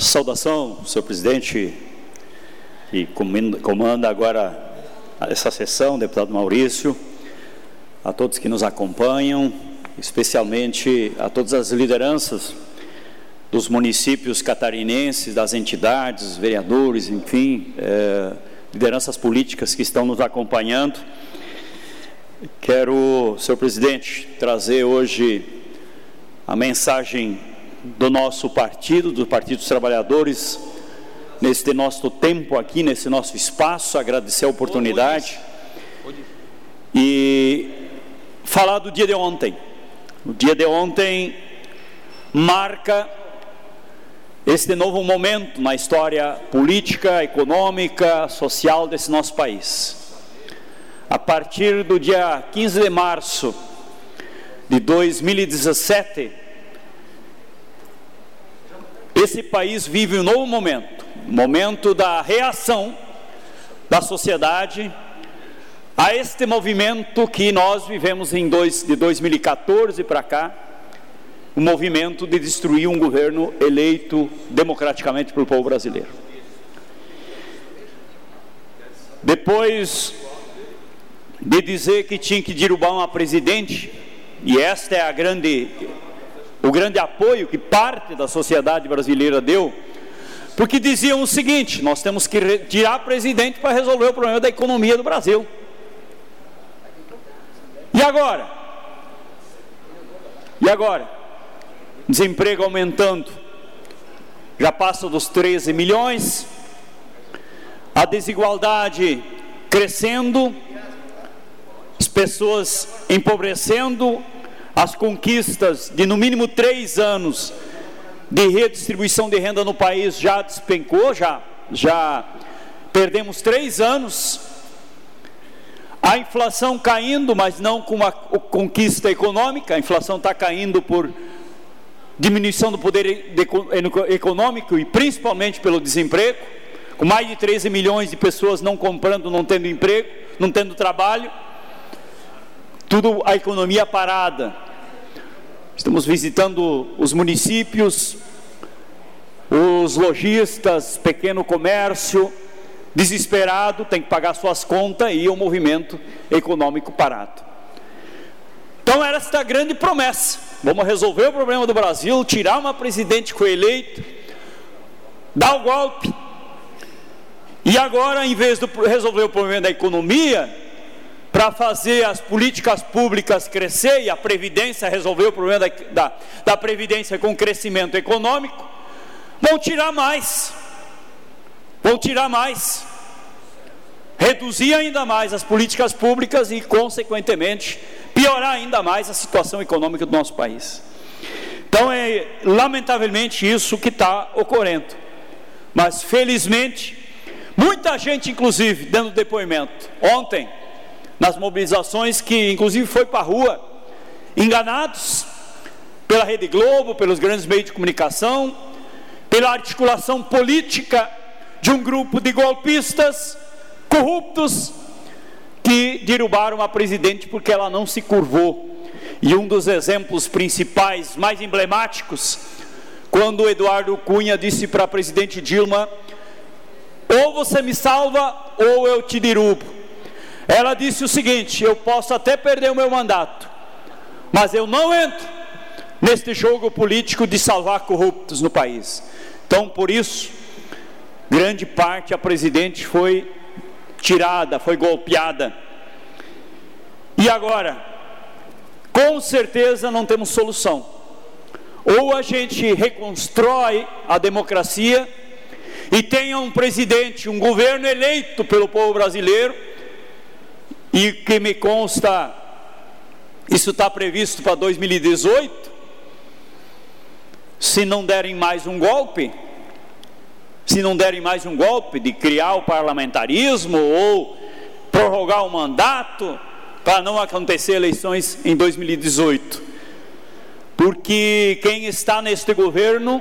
Saudação, senhor presidente, que comanda agora essa sessão, deputado Maurício, a todos que nos acompanham, especialmente a todas as lideranças dos municípios catarinenses, das entidades, vereadores, enfim, lideranças políticas que estão nos acompanhando. Quero, senhor presidente, trazer hoje a mensagem do nosso partido, do Partido dos Trabalhadores, neste nosso tempo aqui, nesse nosso espaço, agradecer a oportunidade e falar do dia de ontem. O dia de ontem marca este novo momento na história política, econômica, social desse nosso país. A partir do dia 15 de março de 2017, esse país vive um novo momento da reação da sociedade a este movimento que nós vivemos de 2014 para cá, o movimento de destruir um governo eleito democraticamente pelo povo brasileiro. Depois de dizer que tinha que derrubar uma presidente, e esta é o grande apoio que parte da sociedade brasileira deu, porque diziam o seguinte: nós temos que tirar presidente para resolver o problema da economia do Brasil. E agora? Desemprego aumentando, já passa dos 13 milhões, a desigualdade crescendo, as pessoas empobrecendo, as conquistas de no mínimo 3 anos de redistribuição de renda no país já despencou, já perdemos 3 anos, a inflação caindo, mas não com uma conquista econômica, a inflação está caindo por diminuição do poder econômico e principalmente pelo desemprego, com mais de 13 milhões de pessoas não comprando, não tendo emprego, não tendo trabalho, tudo a economia parada. Estamos visitando os municípios, os lojistas, pequeno comércio, desesperado, tem que pagar suas contas e o movimento econômico parado. Então era esta grande promessa: vamos resolver o problema do Brasil, tirar uma presidente que foi eleito, dar o golpe. E agora, em vez de resolver o problema da economia, para fazer as políticas públicas crescer e a Previdência resolver o problema da Previdência com crescimento econômico, vão tirar mais, reduzir ainda mais as políticas públicas e, consequentemente, piorar ainda mais a situação econômica do nosso país. Então é lamentavelmente isso que está ocorrendo, mas felizmente muita gente, inclusive, dando depoimento ontem nas mobilizações, que inclusive foi para a rua, enganados pela Rede Globo, pelos grandes meios de comunicação, pela articulação política de um grupo de golpistas corruptos que derrubaram a presidente porque ela não se curvou. E um dos exemplos principais, mais emblemáticos, quando o Eduardo Cunha disse para a presidente Dilma: ou você me salva ou eu te derrubo. Ela disse o seguinte: eu posso até perder o meu mandato, mas eu não entro neste jogo político de salvar corruptos no país. Então, por isso, grande parte a presidente foi tirada, foi golpeada. E agora, com certeza não temos solução. Ou a gente reconstrói a democracia e tenha um presidente, um governo eleito pelo povo brasileiro, e que me consta, isso está previsto para 2018, se não derem mais um golpe de criar o parlamentarismo ou prorrogar o mandato para não acontecer eleições em 2018, porque quem está neste governo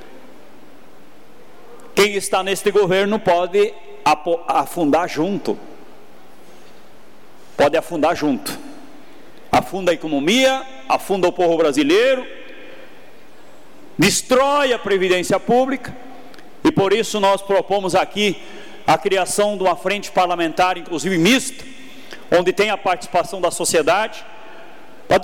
pode afundar junto, afunda a economia, afunda o povo brasileiro, destrói a previdência pública, E por isso nós propomos aqui a criação de uma frente parlamentar, inclusive mista, onde tem a participação da sociedade, para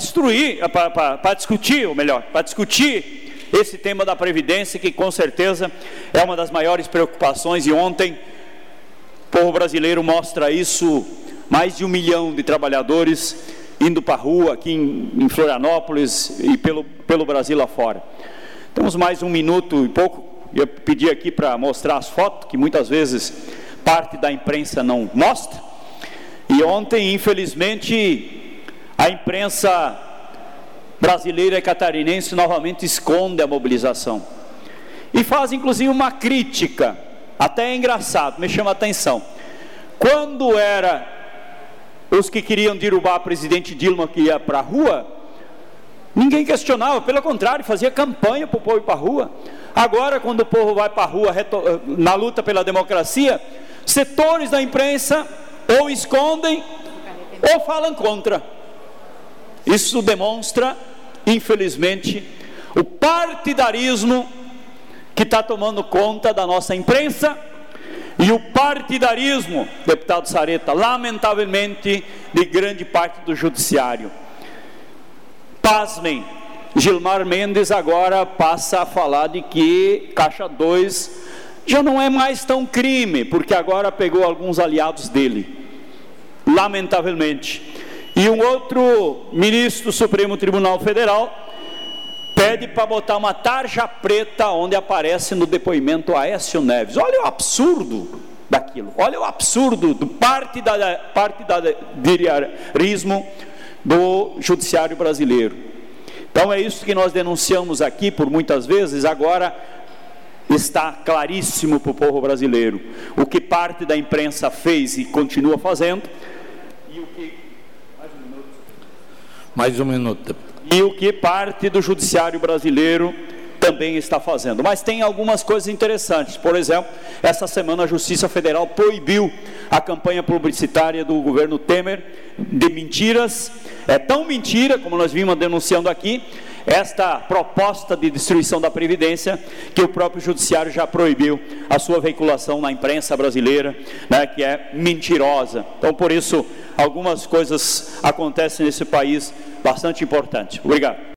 discutir esse tema da Previdência, que com certeza é uma das maiores preocupações, e ontem o povo brasileiro mostra isso, mais de 1 milhão de trabalhadores indo para a rua aqui em Florianópolis e pelo Brasil afora. Temos mais 1 minuto e pouco. Eu pedi aqui para mostrar as fotos, que muitas vezes parte da imprensa não mostra. E ontem, infelizmente, a imprensa brasileira e catarinense novamente esconde a mobilização. E faz, inclusive, uma crítica, até é engraçado, me chama a atenção. Quando era os que queriam derrubar a presidente Dilma que ia para a rua, ninguém questionava, pelo contrário, fazia campanha para o povo ir para a rua. Agora, quando o povo vai para a rua na luta pela democracia, setores da imprensa ou escondem ou falam contra. Isso demonstra, infelizmente, o partidarismo que está tomando conta da nossa imprensa, e o partidarismo, deputado Sareta, lamentavelmente, de grande parte do judiciário. Pasmem, Gilmar Mendes agora passa a falar de que Caixa 2 já não é mais tão crime, porque agora pegou alguns aliados dele, lamentavelmente. E um outro ministro do Supremo Tribunal Federal pede para botar uma tarja preta onde aparece no depoimento Aécio Neves. Olha o absurdo daquilo, olha o absurdo do partidarismo do judiciário brasileiro. Então é isso que nós denunciamos aqui por muitas vezes. Agora está claríssimo para o povo brasileiro o que parte da imprensa fez e continua fazendo, e o que... Mais um minuto. E o que parte do judiciário brasileiro também está fazendo. Mas tem algumas coisas interessantes. Por exemplo, essa semana a Justiça Federal proibiu a campanha publicitária do governo Temer de mentiras. É tão mentira, como nós vimos denunciando aqui, esta proposta de destruição da Previdência, que o próprio judiciário já proibiu a sua veiculação na imprensa brasileira, né, que é mentirosa. Então, por isso, algumas coisas acontecem nesse país bastante importantes. Obrigado.